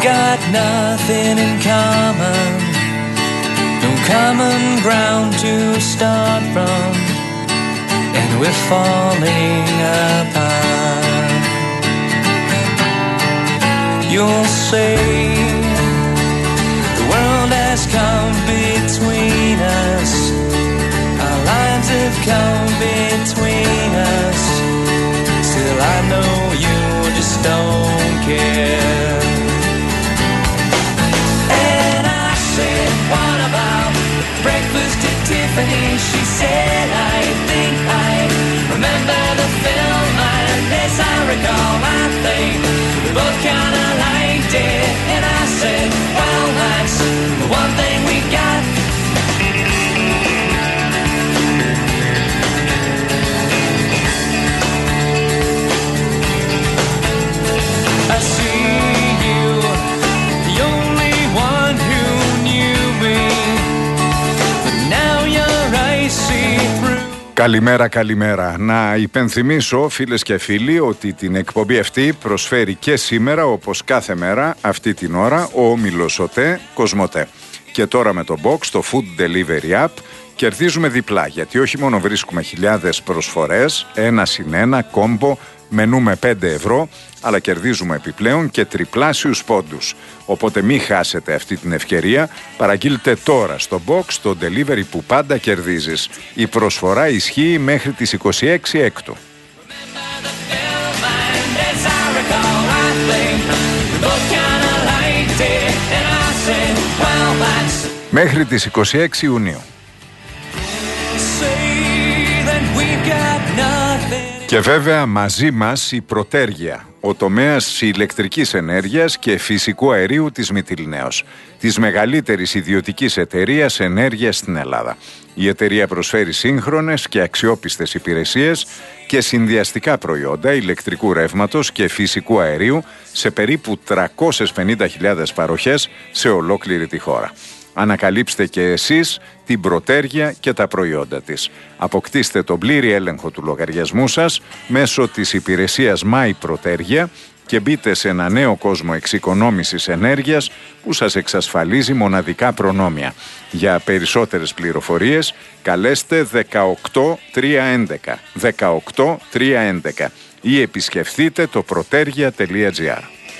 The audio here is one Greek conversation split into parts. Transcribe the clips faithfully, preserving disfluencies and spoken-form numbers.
got nothing in common, no common ground to start from, and we're falling apart. You'll say the world has come between us, our lines have come between us. Still I know you just don't care. And I said, what about breakfast at Tiffany's? She said, I think I remember the film, and as I recall, I think we both kinda liked it. And I said, well, that's the one thing we got. I see you, the only one who knew me, but now your eyes see through. Καλημέρα, καλημέρα. Να υπενθυμίσω, φίλες και φίλοι, ότι την εκπομπή αυτή προσφέρει και σήμερα, όπως κάθε μέρα, αυτή την ώρα, ο όμιλος ΟΤΕ Κοσμοτέ. Και τώρα με το Box, το Food Delivery App, κερδίζουμε διπλά, γιατί όχι μόνο βρίσκουμε χιλιάδες προσφορές, ένα συν ένα, κόμπο, μενού με πέντε ευρώ, αλλά κερδίζουμε επιπλέον και τριπλάσιους πόντους. Οπότε μην χάσετε αυτή την ευκαιρία, παραγγείλτε τώρα στο Box το delivery που πάντα κερδίζεις. Η προσφορά ισχύει μέχρι τις είκοσι έξι Έκτου. Μέχρι τις είκοσι έξι Ιουνίου. Και βέβαια μαζί μας η Πρωτέργεια, ο τομέας ηλεκτρικής ενέργειας και φυσικού αερίου της Μυτιληναίος, της μεγαλύτερης ιδιωτικής εταιρείας ενέργειας στην Ελλάδα. Η εταιρεία προσφέρει σύγχρονες και αξιόπιστες υπηρεσίες και συνδυαστικά προϊόντα ηλεκτρικού ρεύματος και φυσικού αερίου σε περίπου τριακόσιες πενήντα χιλιάδες παροχές σε ολόκληρη τη χώρα. Ανακαλύψτε και εσείς την Πρωτέργεια και τα προϊόντα της. Αποκτήστε τον πλήρη έλεγχο του λογαριασμού σας μέσω της υπηρεσίας My Πρωτέργεια και μπείτε σε ένα νέο κόσμο εξοικονόμησης ενέργειας που σας εξασφαλίζει μοναδικά προνόμια. Για περισσότερες πληροφορίες καλέστε δεκαοκτώ τριακόσια έντεκα δεκαοκτώ τριακόσια έντεκα ή επισκεφθείτε το protergia τελεία gr.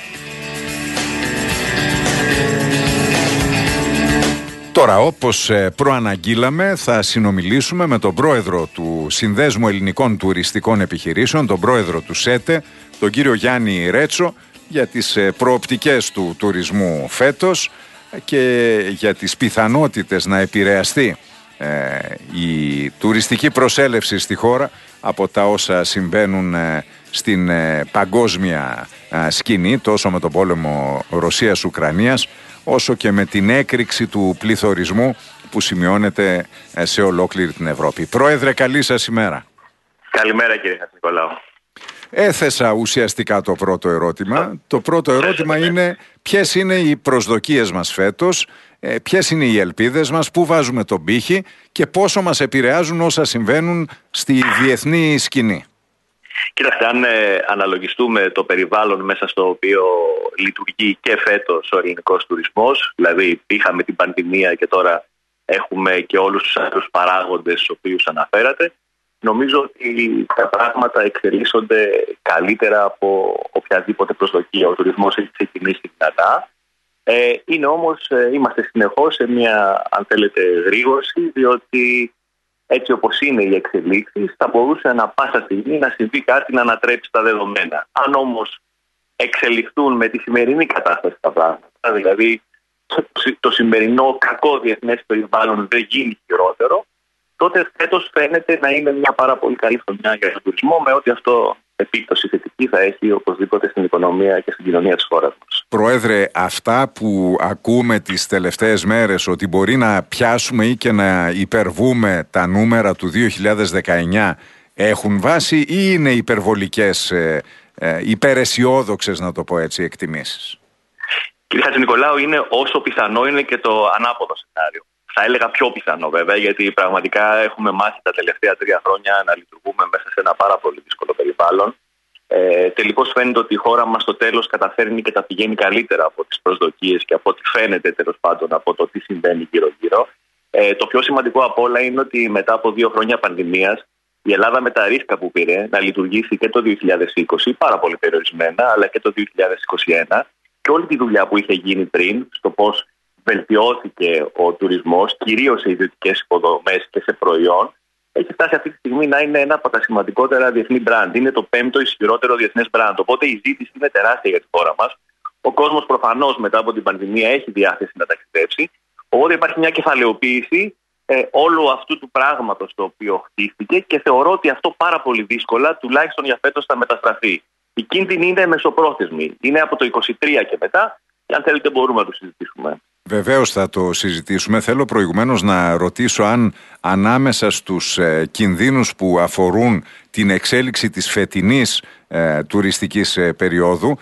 Τώρα, όπως προαναγγείλαμε, θα συνομιλήσουμε με τον πρόεδρο του Συνδέσμου Ελληνικών Τουριστικών Επιχειρήσεων, τον πρόεδρο του ΣΕΤΕ, τον κύριο Γιάννη Ρέτσο, για τις προοπτικές του τουρισμού φέτος και για τις πιθανότητες να επηρεαστεί ε, η τουριστική προσέλευση στη χώρα από τα όσα συμβαίνουν ε, στην ε, παγκόσμια ε, σκηνή, τόσο με τον πόλεμο Ρωσίας-Ουκρανίας, όσο και με την έκρηξη του πληθωρισμού που σημειώνεται σε ολόκληρη την Ευρώπη. Πρόεδρε, καλή σας ημέρα. Καλημέρα κύριε Χατζηνικολάου. Έθεσα ουσιαστικά το πρώτο ερώτημα. Το πρώτο ερώτημα είναι ποιες είναι οι προσδοκίες μας φέτος, ποιες είναι οι ελπίδες μας, πού βάζουμε τον πύχη και πόσο μας επηρεάζουν όσα συμβαίνουν στη διεθνή σκηνή. Κοιτάξτε, αν ε, αναλογιστούμε το περιβάλλον μέσα στο οποίο λειτουργεί και φέτος ο ελληνικός τουρισμός, δηλαδή είχαμε την πανδημία και τώρα έχουμε και όλους τους άλλους παράγοντες τους οποίους αναφέρατε, νομίζω ότι τα πράγματα εξελίσσονται καλύτερα από οποιαδήποτε προσδοκία. Ο τουρισμός έχει ξεκινήσει δυνατά. Ε, είναι όμως, ε, είμαστε συνεχώς σε μια, αν θέλετε, γρήγορση, διότι έτσι όπως είναι οι εξελίξεις, θα μπορούσε ανα πάσα στιγμή να συμβεί κάτι να ανατρέψει τα δεδομένα. Αν όμως εξελιχθούν με τη σημερινή κατάσταση τα πράγματα, δηλαδή το σημερινό κακό διεθνές περιβάλλον δεν γίνει χειρότερο, τότε φέτος φαίνεται να είναι μια πάρα πολύ καλή χρονιά για τον τουρισμό, με ό,τι αυτό επίπτωση θετική θα έχει οπωσδήποτε στην οικονομία και στην κοινωνία της χώρας μας. Πρόεδρε, αυτά που ακούμε τις τελευταίες μέρες ότι μπορεί να πιάσουμε ή και να υπερβούμε τα νούμερα του δύο χιλιάδες δεκαεννιά έχουν βάση ή είναι υπερβολικές, ε, ε, υπεραισιόδοξες, να το πω έτσι, εκτιμήσεις? Κύριε Χατζηνικολάου, είναι όσο πιθανό είναι και το ανάποδο σενάριο. Θα έλεγα πιο πιθανό βέβαια, γιατί πραγματικά έχουμε μάθει τα τελευταία τρία χρόνια να λειτουργούμε μέσα σε ένα πάρα πολύ δύσκολο περιβάλλον. Ε, Ε, τελικώς φαίνεται ότι η χώρα μας στο τέλος καταφέρνει και τα πηγαίνει καλύτερα από τις προσδοκίες και από ό,τι φαίνεται τέλος πάντων από το τι συμβαίνει γύρω-γύρω. Ε, το πιο σημαντικό απ' όλα είναι ότι μετά από δύο χρόνια πανδημίας, η Ελλάδα με τα ρίσκα που πήρε να λειτουργήσει και το δύο χιλιάδες είκοσι, πάρα πολύ περιορισμένα, αλλά και το δύο χιλιάδες είκοσι ένα, και όλη τη δουλειά που είχε γίνει πριν στο πώς βελτιώθηκε ο τουρισμός, κυρίως σε ιδιωτικές υποδομές και σε προϊόν, έχει φτάσει αυτή τη στιγμή να είναι ένα από τα σημαντικότερα διεθνή μπραντ. Είναι το πέμπτο ισχυρότερο διεθνές μπραντ. Οπότε η ζήτηση είναι τεράστια για τη χώρα μας. Ο κόσμος προφανώς μετά από την πανδημία έχει διάθεση να ταξιδέψει. Οπότε υπάρχει μια κεφαλαιοποίηση ε, όλου αυτού του πράγματος το οποίο χτίστηκε και θεωρώ ότι αυτό πάρα πολύ δύσκολα, τουλάχιστον για φέτος, θα μεταστραφεί. Η κίνδυνη είναι μεσοπρόθεσμη. Είναι από το είκοσι τρία και μετά, και αν θέλετε μπορούμε να το συζητήσουμε. Βεβαίως θα το συζητήσουμε. Θέλω προηγουμένως να ρωτήσω αν ανάμεσα στους ε, κινδύνους που αφορούν την εξέλιξη της φετινής ε, τουριστικής ε, περίοδου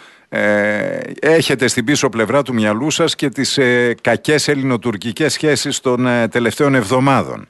ε, έχετε στην πίσω πλευρά του μυαλού σας και τις ε, κακές ελληνοτουρκικές σχέσεις των ε, τελευταίων εβδομάδων.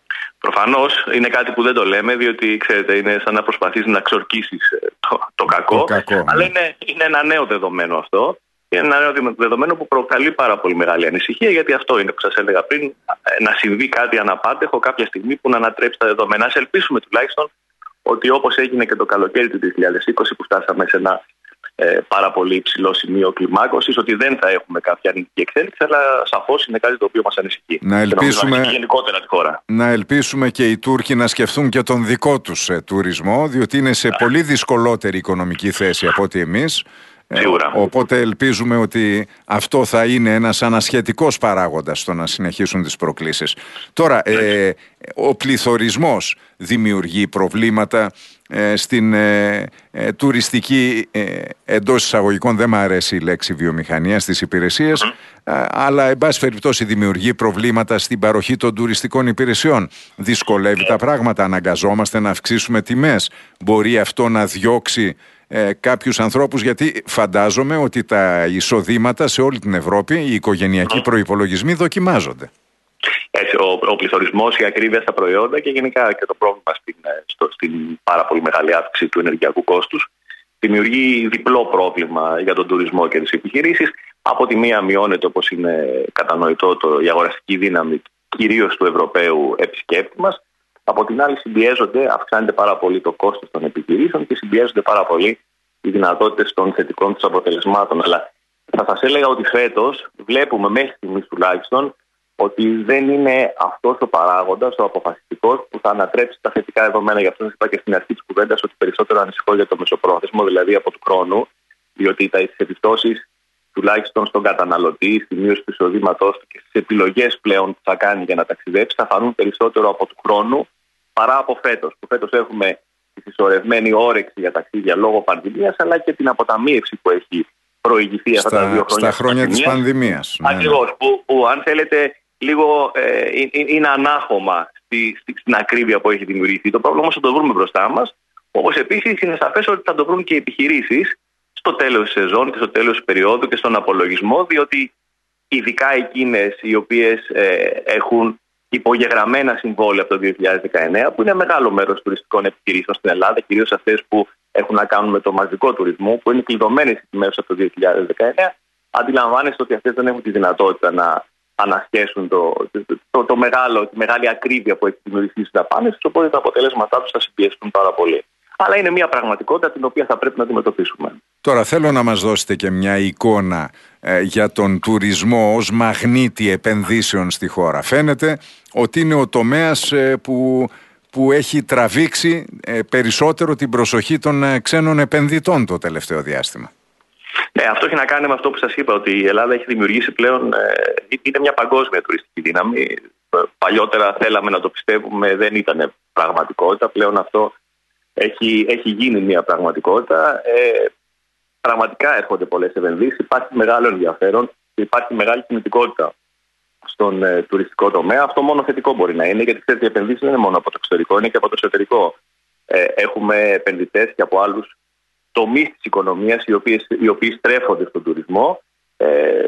Προφανώς είναι κάτι που δεν το λέμε, διότι ξέρετε, είναι σαν να προσπαθείς να ξορκίσεις το, το κακό. Το κακό αλλά ναι. είναι, είναι ένα νέο δεδομένο αυτό. Είναι ένα νέο δεδομένο που προκαλεί πάρα πολύ μεγάλη ανησυχία, γιατί αυτό είναι που σας έλεγα πριν, να συμβεί κάτι αναπάντεχο κάποια στιγμή που να ανατρέψει τα δεδομένα. Ας ελπίσουμε τουλάχιστον ότι όπως έγινε και το καλοκαίρι του δύο χιλιάδες είκοσι, που φτάσαμε σε ένα ε, πάρα πολύ υψηλό σημείο κλιμάκωσης, ότι δεν θα έχουμε κάποια αρνητική εξέλιξη, αλλά σαφώς είναι κάτι το οποίο μας ανησυχεί. Να ελπίσουμε, και γενικότερα τη χώρα. Να ελπίσουμε και οι Τούρκοι να σκεφτούν και τον δικό τους ε, τουρισμό, διότι είναι σε πολύ δυσκολότερη οικονομική θέση από ότι εμείς. Σίγουρα. Οπότε ελπίζουμε ότι αυτό θα είναι ένας ανασχετικός παράγοντας στο να συνεχίσουν τις προκλήσεις. Τώρα, ε, ο πληθωρισμός δημιουργεί προβλήματα ε, στην ε, ε, τουριστική, ε, εντός εισαγωγικών δεν μου αρέσει η λέξη βιομηχανία, στις υπηρεσίες, mm-hmm. ε, αλλά εν πάση περιπτώσει δημιουργεί προβλήματα στην παροχή των τουριστικών υπηρεσιών. Δυσκολεύει mm-hmm. τα πράγματα, αναγκαζόμαστε να αυξήσουμε τιμές. Μπορεί αυτό να διώξει Ε, κάποιους ανθρώπους, γιατί φαντάζομαι ότι τα εισοδήματα σε όλη την Ευρώπη, οι οικογενειακοί mm. προϋπολογισμοί δοκιμάζονται. Έτσι, ο, ο πληθωρισμός, η ακρίβεια στα προϊόντα και γενικά και το πρόβλημα στην, στο, στην πάρα πολύ μεγάλη αύξηση του ενεργειακού κόστους δημιουργεί διπλό πρόβλημα για τον τουρισμό και τις επιχειρήσεις. Από τη μία μειώνεται, όπως είναι κατανοητό, το, η αγοραστική δύναμη κυρίως του Ευρωπαίου επισκέπτη μας. Από την άλλη συμπιέζονται, αυξάνεται πάρα πολύ το κόστος των επιχειρήσεων και συμπιέζονται πάρα πολύ οι δυνατότητες των θετικών τους αποτελεσμάτων. Αλλά θα σας έλεγα ότι φέτος βλέπουμε μέχρι στιγμής τουλάχιστον ότι δεν είναι αυτός ο παράγοντας, ο αποφασιστικός, που θα ανατρέψει τα θετικά δεδομένα. Γι' αυτό σας είπα και στην αρχή της κουβέντας ότι περισσότερο ανησυχώ για το μεσοπρόθεσμο, δηλαδή από του χρόνου, διότι τις επιπτώσεις τουλάχιστον στον καταναλωτή, στη μείωση του εισοδήματός του και στις επιλογές πλέον που θα κάνει για να ταξιδέψει, θα φανούν περισσότερο από του χρόνου παρά από φέτος. Που φέτος έχουμε τη συσσωρευμένη όρεξη για ταξίδια λόγω πανδημίας, αλλά και την αποταμίευση που έχει προηγηθεί αυτά τα δύο χρόνια. Στα χρόνια της πανδημίας. Ακριβώς. Ναι. Που, που αν θέλετε λίγο ε, είναι ανάχωμα στη, στη, στην ακρίβεια που έχει δημιουργηθεί. Το πρόβλημα όμως θα το βρούμε μπροστά μας. Όπως επίσης είναι σαφές ότι θα το βρουν και οι επιχειρήσεις στο τέλος της σεζόν και στο τέλος της περίοδου και στον απολογισμό, διότι ειδικά εκείνες οι οποίες ε, έχουν υπογεγραμμένα συμβόλαια από το δύο χιλιάδες δεκαεννέα, που είναι μεγάλο μέρος τουριστικών επιχειρήσεων στην Ελλάδα, κυρίως αυτές που έχουν να κάνουν με το μαζικό τουρισμό, που είναι κλειδωμένες στις μέρες από το δύο χιλιάδες δεκαεννέα, αντιλαμβάνεστε ότι αυτές δεν έχουν τη δυνατότητα να ανασχέσουν το, το, το, το μεγάλο, τη μεγάλη ακρίβεια που έχει δημιουργηθεί στις δαπάνες, οπότε τα αποτελέσματά τους θα συμπιεστούν πάρα πολύ. Αλλά είναι μια πραγματικότητα την οποία θα πρέπει να αντιμετωπίσουμε. Τώρα θέλω να μας δώσετε και μια εικόνα ε, για τον τουρισμό ως μαγνήτη επενδύσεων στη χώρα. Φαίνεται ότι είναι ο τομέας ε, που, που έχει τραβήξει ε, περισσότερο την προσοχή των ε, ξένων επενδυτών το τελευταίο διάστημα. Ναι, αυτό έχει να κάνει με αυτό που σας είπα, ότι η Ελλάδα έχει δημιουργήσει πλέον, ε, είναι μια παγκόσμια τουριστική δύναμη. Παλιότερα θέλαμε να το πιστεύουμε, δεν ήταν πραγματικότητα. Πλέον αυτό έχει, έχει γίνει μια πραγματικότητα. Ε, πραγματικά έρχονται πολλές επενδύσεις, υπάρχει μεγάλο ενδιαφέρον και υπάρχει μεγάλη κινητικότητα στον ε, τουριστικό τομέα. Αυτό μόνο θετικό μπορεί να είναι, γιατί ξέρετε, οι επενδύσεις δεν είναι μόνο από το εξωτερικό, είναι και από το εσωτερικό. Ε, έχουμε επενδυτές και από άλλους τομείς της οικονομίας οι, οποίες, οι οποίοι στρέφονται στον τουρισμό. Ε,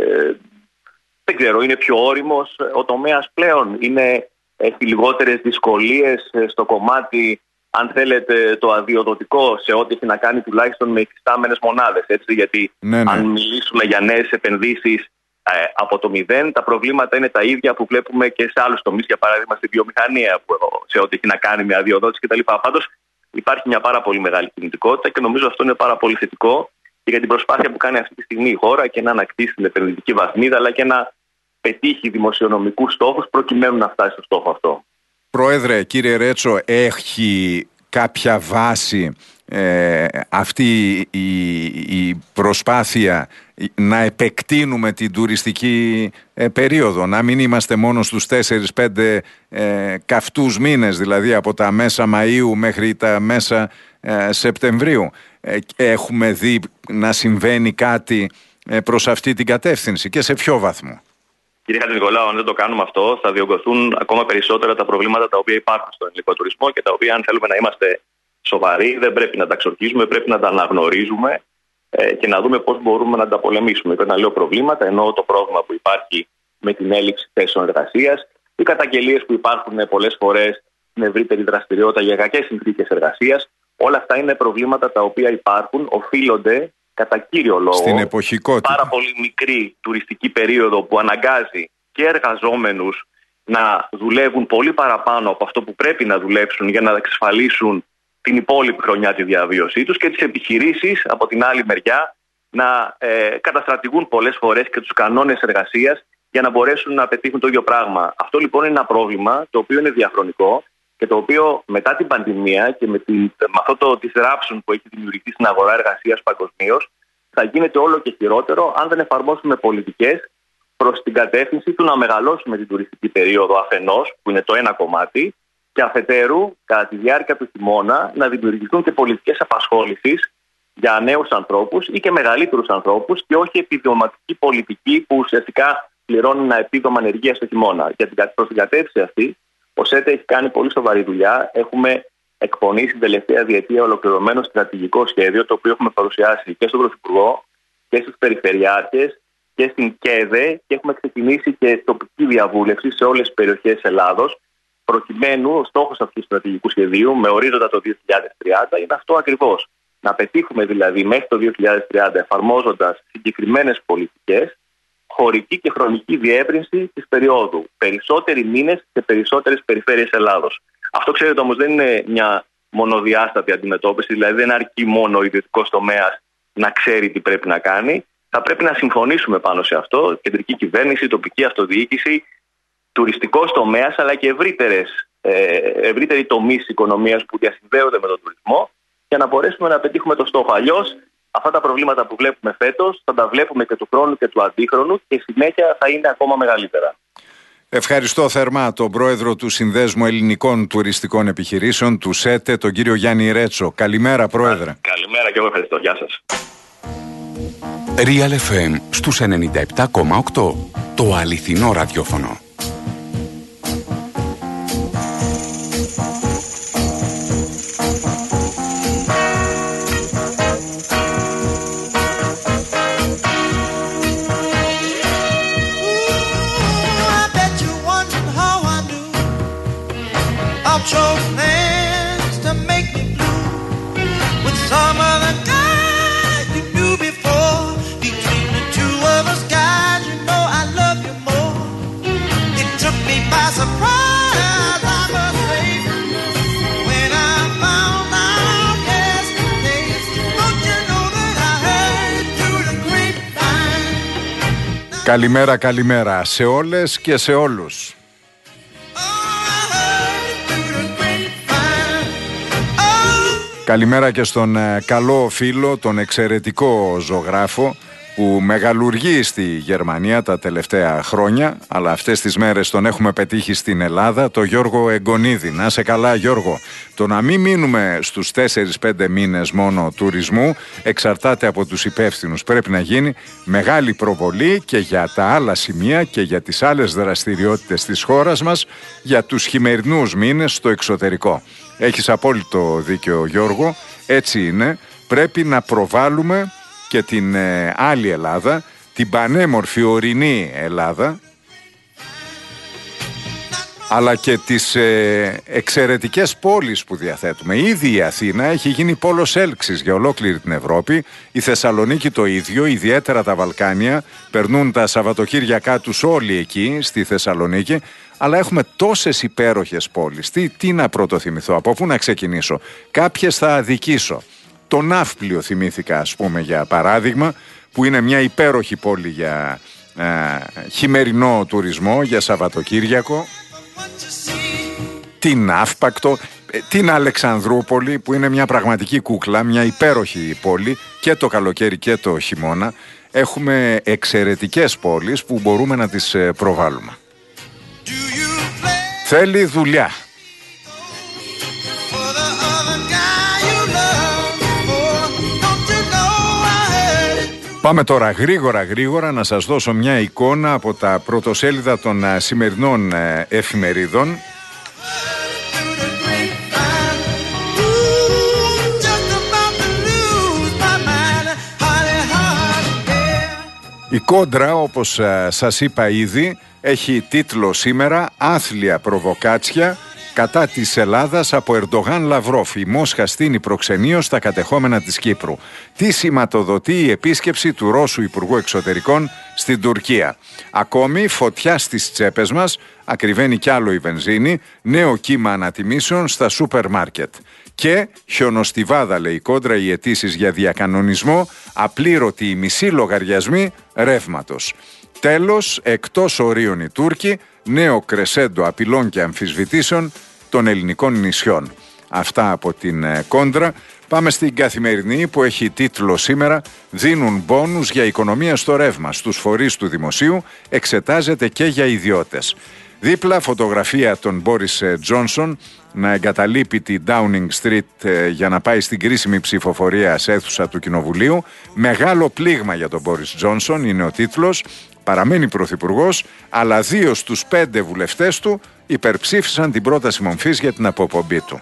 δεν ξέρω, είναι πιο όριμος ο τομέας πλέον, είναι, έχει λιγότερες δυσκολίες στο κομμάτι αν θέλετε, το αδειοδοτικό σε ό,τι έχει να κάνει τουλάχιστον με υφιστάμενες μονάδες. Έτσι, γιατί ναι, ναι. αν μιλήσουμε για νέες επενδύσεις ε, από το μηδέν, τα προβλήματα είναι τα ίδια που βλέπουμε και σε άλλους τομείς, για παράδειγμα στη βιομηχανία, που, σε ό,τι έχει να κάνει με αδειοδότηση κτλ. Πάντως υπάρχει μια πάρα πολύ μεγάλη κινητικότητα και νομίζω αυτό είναι πάρα πολύ θετικό και για την προσπάθεια που κάνει αυτή τη στιγμή η χώρα και να ανακτήσει την επενδυτική βαθμίδα, αλλά και να πετύχει δημοσιονομικούς στόχους προκειμένου να φτάσει στο στόχο αυτό. Πρόεδρε, κύριε Ρέτσο, έχει κάποια βάση ε, αυτή η, η προσπάθεια να επεκτείνουμε την τουριστική ε, περίοδο, να μην είμαστε μόνο στους τέσσερις πέντε ε, καυτούς μήνες, δηλαδή από τα μέσα Μαΐου μέχρι τα μέσα ε, Σεπτεμβρίου. Ε, έχουμε δει να συμβαίνει κάτι ε, προς αυτή την κατεύθυνση και σε ποιο βαθμό? Κύριε Χατζηνικολάου, αν δεν το κάνουμε αυτό, θα διωγγωθούν ακόμα περισσότερα τα προβλήματα τα οποία υπάρχουν στον ελληνικό τουρισμό και τα οποία, αν θέλουμε να είμαστε σοβαροί, δεν πρέπει να τα ξορκίζουμε, πρέπει να τα αναγνωρίζουμε ε, και να δούμε πώς μπορούμε να τα πολεμήσουμε. Και όταν λέω προβλήματα, εννοώ το πρόβλημα που υπάρχει με την έλλειψη θέσεων εργασίας, οι καταγγελίες που υπάρχουν πολλές φορές στην ευρύτερη δραστηριότητα για κακές συνθήκες εργασίας. Όλα αυτά είναι προβλήματα τα οποία υπάρχουν, οφείλονται κατά κύριο λόγο στην εποχικότητα, πάρα πολύ μικρή τουριστική περίοδο που αναγκάζει και εργαζόμενους να δουλεύουν πολύ παραπάνω από αυτό που πρέπει να δουλέψουν για να εξασφαλίσουν την υπόλοιπη χρονιά τη διαβίωσή τους, και τις επιχειρήσεις από την άλλη μεριά να ε, καταστρατηγούν πολλές φορές και τους κανόνες εργασίας για να μπορέσουν να πετύχουν το ίδιο πράγμα. Αυτό λοιπόν είναι ένα πρόβλημα το οποίο είναι διαχρονικό και το οποίο μετά την πανδημία και με, την, με αυτό το disruption που έχει δημιουργηθεί στην αγορά εργασίας παγκοσμίως θα γίνεται όλο και χειρότερο αν δεν εφαρμόσουμε πολιτικές προς την κατεύθυνση του να μεγαλώσουμε την τουριστική περίοδο αφενός, που είναι το ένα κομμάτι, και αφετέρου, κατά τη διάρκεια του χειμώνα, να δημιουργηθούν και πολιτικές απασχόλησης για νέους ανθρώπους ή και μεγαλύτερους ανθρώπους και όχι επιδοματική πολιτική που ουσιαστικά πληρώνει ένα επίδομα ανεργίας στο χειμώνα. Για την, προς την κατεύθυνση αυτή, ο ΣΕΤΕ έχει κάνει πολύ σοβαρή δουλειά. Έχουμε εκπονήσει την τελευταία διετία ολοκληρωμένο στρατηγικό σχέδιο, το οποίο έχουμε παρουσιάσει και στον Πρωθυπουργό και στους Περιφερειάρχες και στην ΚΕΔΕ, και έχουμε ξεκινήσει και τοπική διαβούλευση σε όλες τις περιοχές της Ελλάδος, προκειμένου ο στόχος αυτού του στρατηγικού σχεδίου, με ορίζοντα το δύο χιλιάδες τριάντα, είναι αυτό ακριβώς. Να πετύχουμε δηλαδή μέχρι το δύο χιλιάδες τριάντα, εφαρμόζοντας συγκεκριμένες πολιτικές, χωρική και χρονική διεύρυνση της περίοδου. Περισσότεροι μήνες σε περισσότερες περιφέρειες Ελλάδος. Αυτό, ξέρετε όμως, δεν είναι μια μονοδιάστατη αντιμετώπιση, δηλαδή δεν αρκεί μόνο ο ιδιωτικός τομέας να ξέρει τι πρέπει να κάνει. Θα πρέπει να συμφωνήσουμε πάνω σε αυτό, κεντρική κυβέρνηση, τοπική αυτοδιοίκηση, τουριστικός τομέας, αλλά και ευρύτερες, ε, ευρύτεροι τομείς της οικονομίας που διασυνδέονται με τον τουρισμό, για να μπορέσουμε να πετύχουμε το στόχο. Αλλιώς, αυτά τα προβλήματα που βλέπουμε φέτος θα τα βλέπουμε και του χρόνου και του αντίχρονου και συνέχεια θα είναι ακόμα μεγαλύτερα. Ευχαριστώ θερμά τον πρόεδρο του Συνδέσμου Ελληνικών Τουριστικών Επιχειρήσεων, του ΣΕΤΕ, τον κύριο Γιάννη Ρέτσο. Καλημέρα, πρόεδρε. Καλημέρα και εγώ ευχαριστώ. Γεια σας. Real εφ εμ στους ενενήντα επτά κόμμα οκτώ. Το αληθινό ραδιόφωνο. Καλημέρα, καλημέρα σε όλες και σε όλους. Καλημέρα και στον καλό φίλο, τον εξαιρετικό ζωγράφο που μεγαλουργεί στη Γερμανία τα τελευταία χρόνια, αλλά αυτές τις μέρες τον έχουμε πετύχει στην Ελλάδα, το Γιώργο Εγκονίδη. Να σε καλά, Γιώργο. Το να μην μείνουμε στους τέσσερις πέντε μήνες μόνο τουρισμού εξαρτάται από τους υπεύθυνους. Πρέπει να γίνει μεγάλη προβολή και για τα άλλα σημεία και για τις άλλες δραστηριότητες της χώρας μας για τους χειμερινούς μήνες στο εξωτερικό. Έχεις απόλυτο δίκιο, Γιώργο. Έτσι είναι. Πρέπει να προβάλλουμε και την ε, άλλη Ελλάδα, την πανέμορφη ορεινή Ελλάδα, αλλά και τις ε, εξαιρετικές πόλεις που διαθέτουμε. Ήδη η Αθήνα έχει γίνει πόλος έλξης για ολόκληρη την Ευρώπη, η Θεσσαλονίκη το ίδιο, ιδιαίτερα τα Βαλκάνια, περνούν τα Σαββατοκύριακά τους όλοι εκεί στη Θεσσαλονίκη, αλλά έχουμε τόσες υπέροχες πόλεις. Τι, τι να πρωτοθυμηθώ, από πού να ξεκινήσω? Κάποιες θα αδικήσω. Το Ναύπλιο θυμήθηκα, ας πούμε, για παράδειγμα, που είναι μια υπέροχη πόλη για ε, χειμερινό τουρισμό, για Σαββατοκύριακο. Την Αύπακτο, την Αλεξανδρούπολη που είναι μια πραγματική κούκλα, μια υπέροχη πόλη και το καλοκαίρι και το χειμώνα. Έχουμε εξαιρετικές πόλεις που μπορούμε να τις προβάλλουμε. Θέλει δουλειά. Πάμε τώρα γρήγορα γρήγορα να σας δώσω μια εικόνα από τα πρωτοσέλιδα των σημερινών εφημερίδων. Η Κόντρα, όπως σας είπα ήδη, έχει τίτλο σήμερα «Άθλια προβοκάτσια κατά της Ελλάδας από Ερντογάν Λαυρόφ. Η Μόσχα στείνει προξενείο στα κατεχόμενα της Κύπρου». Τι σηματοδοτεί η επίσκεψη του Ρώσου Υπουργού Εξωτερικών στην Τουρκία. Ακόμη φωτιά στις τσέπες μας, ακριβένει κι άλλο η βενζίνη, νέο κύμα ανατιμήσεων στα σούπερ μάρκετ. Και χιονοστιβάδα, λέει η Κόντρα, οι αιτήσεις για διακανονισμό, απλήρωτοι οι μισοί λογαριασμοί ρεύματος. Τέλος, εκτός ορίων οι Τούρκοι, νέο κρεσέντο απειλών και αμφισβητήσεων των ελληνικών νησιών. Αυτά από την ε, Κόντρα. Πάμε στην Καθημερινή που έχει τίτλο σήμερα «Δίνουν μπόνους για οικονομία στο ρεύμα. Στους φορείς του δημοσίου εξετάζεται και για ιδιώτες». Δίπλα φωτογραφία των Μπόρις Τζόνσον να εγκαταλείπει τη Downing Street ε, για να πάει στην κρίσιμη ψηφοφορία σε αίθουσα του Κοινοβουλίου. Μεγάλο πλήγμα για τον Μπόρις Τζόνσον είναι ο τίτλος. Παραμένει πρωθυπουργός, αλλά δύο στους πέντε βουλευτές του υπερψήφισαν την πρόταση μομφής για την αποπομπή του.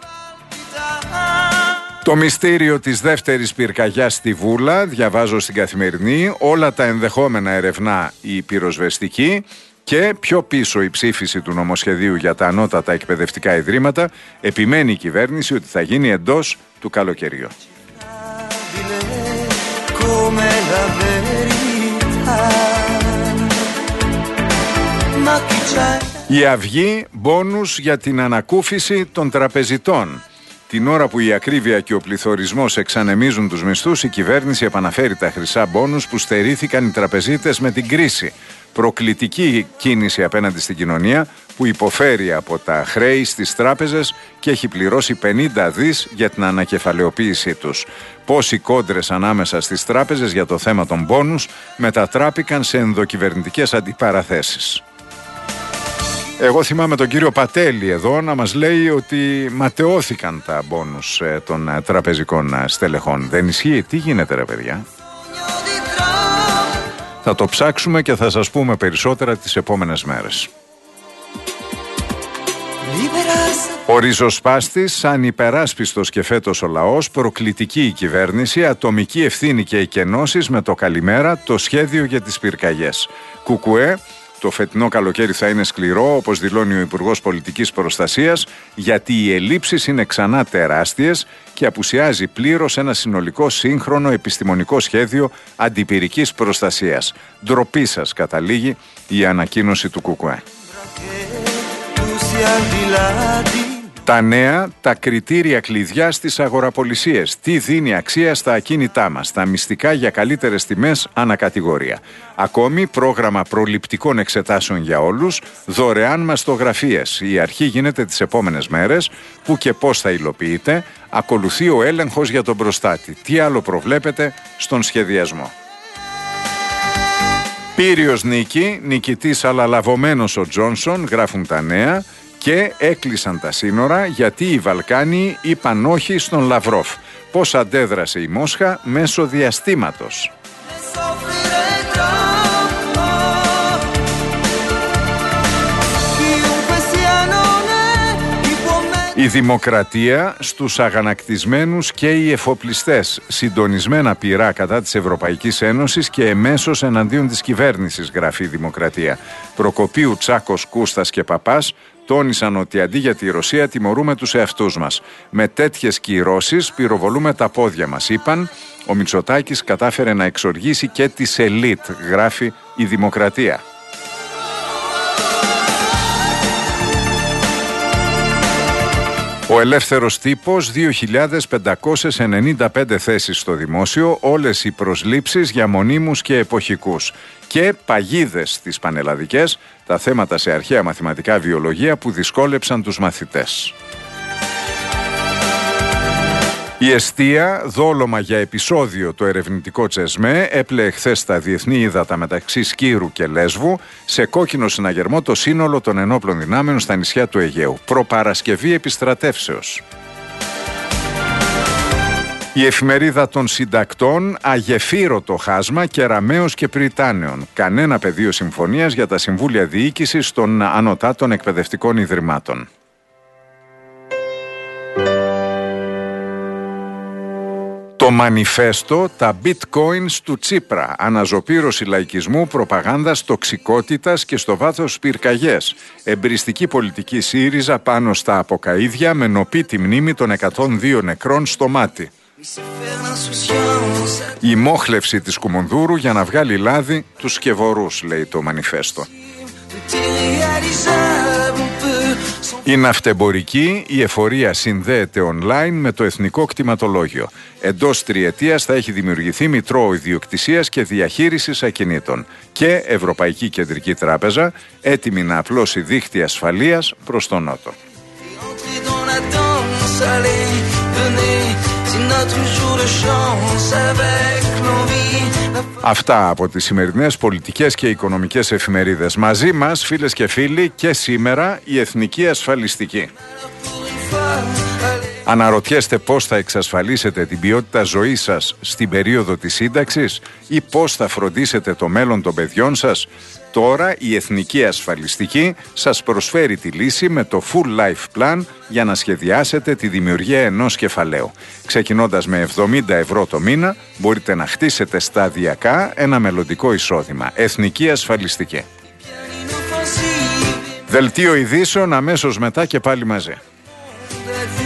Το μυστήριο της δεύτερης πυρκαγιάς στη Βούλα, διαβάζω στην Καθημερινή, όλα τα ενδεχόμενα ερευνά η πυροσβεστική. Και πιο πίσω η ψήφιση του νομοσχεδίου για τα ανώτατα εκπαιδευτικά ιδρύματα, επιμένει η κυβέρνηση ότι θα γίνει εντός του καλοκαιριού. Η Αυγή μπόνους για την ανακούφιση των τραπεζιτών. Την ώρα που η ακρίβεια και ο πληθωρισμός εξανεμίζουν τους μισθούς, η κυβέρνηση επαναφέρει τα χρυσά μπόνους που στερήθηκαν οι τραπεζίτες με την κρίση. Προκλητική κίνηση απέναντι στην κοινωνία που υποφέρει από τα χρέη στις τράπεζες και έχει πληρώσει πενήντα δις για την ανακεφαλαιοποίησή τους. Πώς οι κόντρες ανάμεσα στις τράπεζες για το θέμα των μπόνους μετατράπηκαν σε ενδοκυβερνητικές αντιπαραθέσεις. Εγώ θυμάμαι τον κύριο Πατέλη εδώ να μας λέει ότι ματαιώθηκαν τα μπόνους των τραπεζικών στελεχών. Δεν ισχύει? Τι γίνεται ρε παιδιά? Θα το ψάξουμε και θα σας πούμε περισσότερα τις επόμενες μέρες. Ο ριζοσπάστης, σαν υπεράσπιστος και φέτος ο λαός, προκλητική η κυβέρνηση, ατομική ευθύνη και εκενώσεις με το καλημέρα, το σχέδιο για τις πυρκαγιές. Κουκουέ, το φετινό καλοκαίρι θα είναι σκληρό, όπως δηλώνει ο Υπουργός Πολιτικής Προστασίας, γιατί οι ελλείψεις είναι ξανά τεράστιες και απουσιάζει πλήρως ένα συνολικό σύγχρονο επιστημονικό σχέδιο αντιπυρικής προστασίας. Ντροπή σας, καταλήγει η ανακοίνωση του Κουκουέ. Τα νέα, τα κριτήρια κλειδιά στις αγοραπολισίες. Τι δίνει αξία στα ακίνητά μας. Τα μυστικά για καλύτερες τιμές ανακατηγορία. Ακόμη πρόγραμμα προληπτικών εξετάσεων για όλους. Δωρεάν μαστογραφίες. Η αρχή γίνεται τις επόμενες μέρες. Πού και πώς θα υλοποιείται. Ακολουθεί ο έλεγχος για τον προστάτη. Τι άλλο προβλέπεται στον σχεδιασμό. Πύριος νίκη, νικητής αλλά λαβωμένος ο Τζόνσον, γράφουν τα νέα. Και έκλεισαν τα σύνορα γιατί οι Βαλκάνοι είπαν όχι στον Λαυρόφ. Πώς αντέδρασε η Μόσχα μέσω διαστήματος. Η δημοκρατία στους αγανακτισμένους και οι εφοπλιστές. Συντονισμένα πειρά κατά της Ευρωπαϊκής Ένωσης και εμέσως εναντίον της κυβέρνησης, γράφει η Δημοκρατία. Προκοπίου, Τσάκος, Κούστας και Παπάς Τόνισαν ότι αντί για τη Ρωσία τιμωρούμε τους εαυτούς μας. Με τέτοιες κυρώσεις πυροβολούμε τα πόδια μας, είπαν. Ο Μητσοτάκης κατάφερε να εξοργήσει και τις ελίτ, γράφει η Δημοκρατία. Ο ελεύθερος τύπος, δύο χιλιάδες πεντακόσιες ενενήντα πέντε θέσεις στο δημόσιο, όλες οι προσλήψεις για μονίμους και εποχικούς. Και παγίδες στις πανελλαδικές, τα θέματα σε αρχαία μαθηματικά βιολογία που δυσκόλεψαν τους μαθητές. Η εστία, δόλωμα για επεισόδιο το ερευνητικό Τσεσμέ, έπλεε χθες στα διεθνή ύδατα μεταξύ Σκύρου και Λέσβου σε κόκκινο συναγερμό το σύνολο των ενόπλων δυνάμεων στα νησιά του Αιγαίου. Προπαρασκευή επιστρατεύσεως. Η εφημερίδα των συντακτών, αγεφύρωτο χάσμα Κεραμαίος και Πριτάνεων. Κανένα πεδίο συμφωνίας για τα συμβούλια διοίκησης των ανωτάτων εκπαιδευτικών ιδρυμάτων. Το μανιφέστο, τα bitcoins του Τσίπρα, αναζωπήρωση λαϊκισμού, προπαγάνδας, τοξικότητας και στο βάθος πυρκαγιές. Εμπριστική πολιτική ΣΥΡΙΖΑ πάνω στα αποκαΐδια με νοπή τη μνήμη των εκατόν δύο νεκρών στο μάτι. Η μόχλευση της Κουμουνδούρου για να βγάλει λάδι τους σκευωρούς, λέει το μανιφέστο. Η ναυτεμπορική, η εφορία συνδέεται online με το εθνικό κτηματολόγιο. Εντός τριετίας θα έχει δημιουργηθεί μητρό ιδιοκτησίας και διαχείρισης ακινήτων. Και Ευρωπαϊκή Κεντρική Τράπεζα έτοιμη να απλώσει δίχτυ ασφαλείας προς τον Νότο. Αυτά από τις σημερινές πολιτικές και οικονομικές εφημερίδες. Μαζί μας, φίλες και φίλοι, και σήμερα η Εθνική Ασφαλιστική. Αναρωτιέστε πώς θα εξασφαλίσετε την ποιότητα ζωής σας στην περίοδο της σύνταξης ή πώς θα φροντίσετε το μέλλον των παιδιών σας? Τώρα η Εθνική Ασφαλιστική σας προσφέρει τη λύση με το Full Life Plan για να σχεδιάσετε τη δημιουργία ενός κεφαλαίου. Ξεκινώντας με εβδομήντα ευρώ το μήνα, μπορείτε να χτίσετε σταδιακά ένα μελλοντικό εισόδημα. Εθνική Ασφαλιστική. Δελτίο ειδήσεων αμέσως μετά και πάλι μαζί.